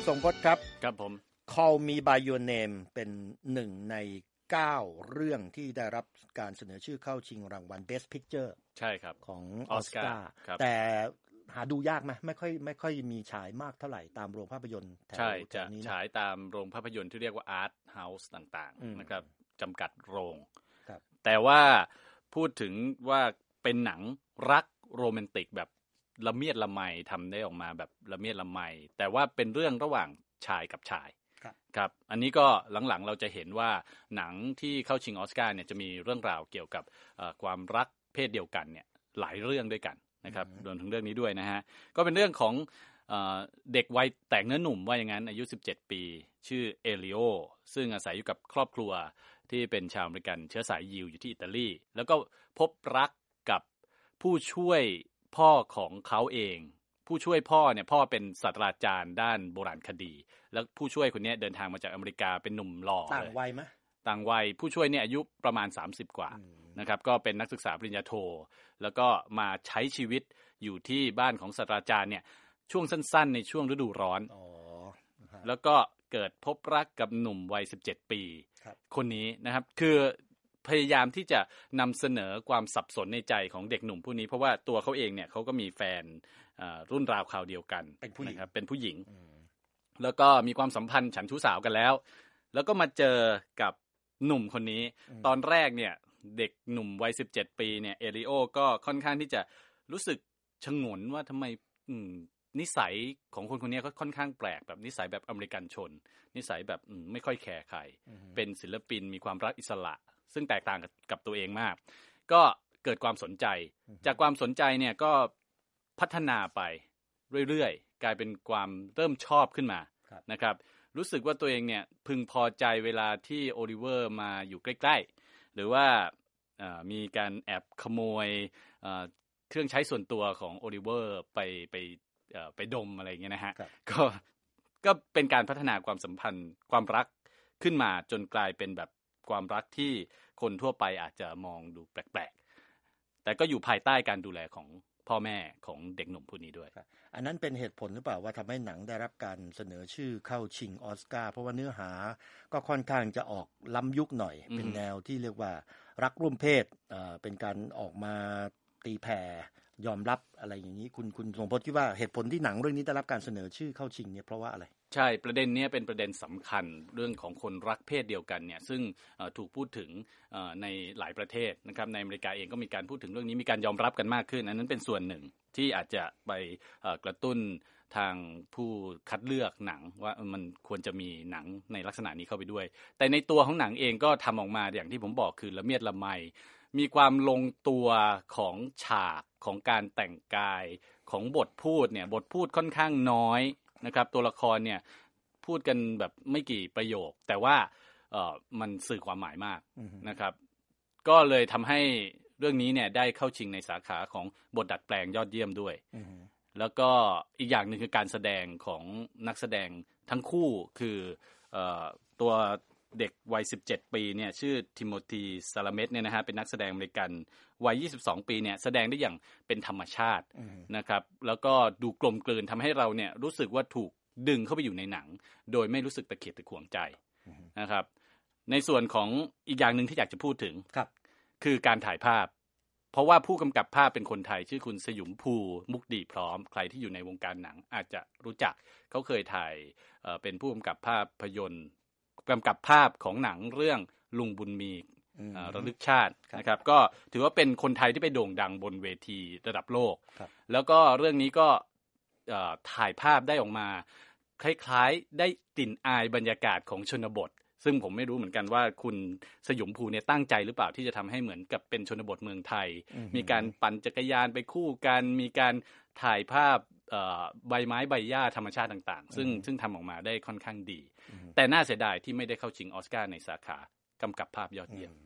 ทรงพจน์ครับครับผม Call Me by Your Name เป็นหนึ่งใน9เรื่องที่ได้รับการเสนอชื่อเข้าชิงรางวัล Best Picture ใช่ครับของออสการ์แต่หาดูยากไหมไม่ค่อยมีฉายมากเท่าไหร่ตามโรงภาพยนตร์แถวนี้จะฉายตามโรงภาพยนตร์ที่เรียกว่า Art House ต่างๆนะครับจำกัดโรงแต่ว่าพูดถึงว่าเป็นหนังรักโรแมนติกแบบละเมียดละไมทำได้ออกมาแบบละเมียดละไมแต่ว่าเป็นเรื่องระหว่างชายกับชายครับอันนี้ก็หลังๆเราจะเห็นว่าหนังที่เข้าชิงออสการ์เนี่ยจะมีเรื่องราวเกี่ยวกับความรักเพศเดียวกันเนี่ยหลายเรื่องด้วยกันนะครับรวมถึงเรื่องนี้ด้วยนะฮะก็เป็นเรื่องของเด็กวัยแตกเนื้อหนุ่มว่าอย่างนั้นอายุ17ปีชื่อเอลิโอซึ่งอาศัยอยู่กับครอบครัวที่เป็นชาวอเมริกันเชื้อสายยิวอยู่ที่อิตาลีแล้วก็พบรักกับผู้ช่วยพ่อของเขาเองผู้ช่วยพ่อเนี่ยพ่อเป็นศาสตราจารย์ด้านโบราณคดีแล้วผู้ช่วยคนนี้เดินทางมาจากอเมริกาเป็นหนุ่มหล่อต่างวัยไหมต่างวัยผู้ช่วยเนี่ยอายุประมาณ30กว่านะครับก็เป็นนักศึกษาปริญญาโทแล้วก็มาใช้ชีวิตอยู่ที่บ้านของศาสตราจารย์เนี่ยช่วงสั้นๆในช่วงฤดูร้อนแล้วก็เกิดพบรักกับหนุ่มวัย17ปีคนนี้นะครับคือพยายามที่จะนำเสนอความสับสนในใจของเด็กหนุ่มผู้นี้เพราะว่าตัวเขาเองเนี่ยเขาก็มีแฟนรุ่นราวคราวเดียวกันนะครับเป็นผู้หญิงแล้วก็มีความสัมพันธ์ฉันชู้สาวกันแล้วก็มาเจอกับหนุ่มคนนี้ตอนแรกเนี่ยเด็กหนุ่มวัย17ปีเนี่ยเอริโอก็ค่อนข้างที่จะรู้สึกชงนว่าทำไมนิสัยของคนคนนี้ก็ค่อนข้างแปลกแบบนิสัยแบบอเมริกันชนนิสัยแบบไม่ค่อยแคร์ใครเป็นศิลปินมีความรักอิสระซึ่งแตกต่างกับตัวเองมากก็เกิดความสนใจจากความสนใจเนี่ยก็พัฒนาไปเรื่อยๆกลายเป็นความเริ่มชอบขึ้นมานะครับรู้สึกว่าตัวเองเนี่ยพึงพอใจเวลาที่โอลิเวอร์มาอยู่ใกล้ๆหรือว่ามีการแอบขโมยเครื่องใช้ส่วนตัวของโอลิเวอร์ไปดมอะไรอย่างเงี้ยนะฮะก็เป็นการพัฒนาความสัมพันธ์ความรักขึ้นมาจนกลายเป็นแบบความรักที่คนทั่วไปอาจจะมองดูแปลกๆแต่ก็อยู่ภายใต้การดูแลของพ่อแม่ของเด็กหนุ่มผู้นี้ด้วยอันนั้นเป็นเหตุผลหรือเปล่าว่าทำให้หนังได้รับการเสนอชื่อเข้าชิงออสการ์เพราะว่าเนื้อหาก็ค่อนข้างจะออกล้ำยุคหน่อยเป็นแนวที่เรียกว่ารักร่วมเพศเป็นการออกมาตีแผ่ยอมรับอะไรอย่างนี้คุณทรงพจน์คิดว่าเหตุผลที่หนังเรื่องนี้ได้รับการเสนอชื่อเข้าชิงเนี่ยเพราะว่าอะไรใช่ประเด็นนี้เป็นประเด็นสำคัญเรื่องของคนรักเพศเดียวกันเนี่ยซึ่งถูกพูดถึงในหลายประเทศนะครับในอเมริกาเองก็มีการพูดถึงเรื่องนี้มีการยอมรับกันมากขึ้นอันนั้นเป็นส่วนหนึ่งที่อาจจะไปกระตุ้นทางผู้คัดเลือกหนังว่ามันควรจะมีหนังในลักษณะนี้เข้าไปด้วยแต่ในตัวของหนังเองก็ทำออกมาอย่างที่ผมบอกคือละเมียดละไมมีความลงตัวของฉากของการแต่งกายของบทพูดเนี่ยบทพูดค่อนข้างน้อยนะครับตัวละครเนี่ยพูดกันแบบไม่กี่ประโยคแต่ว่ามันสื่อความหมายมากนะครับก็เลยทำให้เรื่องนี้เนี่ยได้เข้าชิงในสาขาของบทดัดแปลงยอดเยี่ยมด้วยแล้วก็อีกอย่างหนึ่งคือการแสดงของนักแสดงทั้งคู่คือตัวเด็กวัย17ปีเนี่ยชื่อทิโมธีซาลาเมตเนี่ยนะฮะเป็นนักแสดงอเมริกันวัย22ปีเนี่ยแสดงได้อย่างเป็นธรรมชาตินะครับแล้วก็ดูกลมกลืนทำให้เราเนี่ยรู้สึกว่าถูกดึงเข้าไปอยู่ในหนังโดยไม่รู้สึกตะเกียกตะขวงใจนะครับในส่วนของอีกอย่างนึงที่อยากจะพูดถึงคือการถ่ายภาพเพราะว่าผู้กำกับภาพเป็นคนไทยชื่อคุณสยุมภูมุกดีพร้อมใครที่อยู่ในวงการหนังอาจจะรู้จักเขาเคยถ่ายเป็นผู้กำกับภาพยนตร์กำกับภาพของหนังเรื่องลุงบุญมีระลึกชาตินะครับก็ถือว่าเป็นคนไทยที่ไปโด่งดังบนเวทีระดับโลกแล้วก็เรื่องนี้ก็ถ่ายภาพได้ออกมาคล้ายๆได้กลิ่นอายบรรยากาศของชนบทซึ่งผมไม่รู้เหมือนกันว่าคุณสยุมภูเนี่ยตั้งใจหรือเปล่าที่จะทำให้เหมือนกับเป็นชนบทเมืองไทยมีการปั่นจักรยานไปคู่กันมีการถ่ายภาพใบไม้ใบหญ้าธรรมชาติต่างๆซึ่งทำออกมาได้ค่อนข้างดีแต่น่าเสียดายที่ไม่ได้เข้าชิงออสการ์ในสาขากำกับภาพยอดเยี่ยม